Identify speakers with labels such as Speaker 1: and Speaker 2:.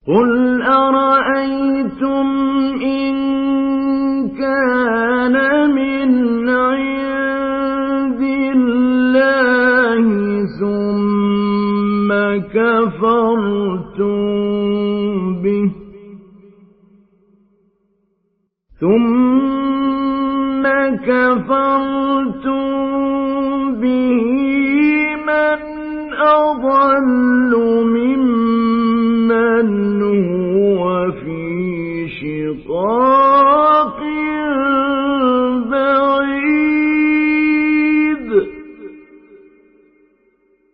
Speaker 1: قُلْ أَرَأَيْتُمْ إِن كَانَ مِنْ عِندِ اللَّهِ ثُمَّ كَفَرْتُم بِهِ مَنْ أَضَلُّ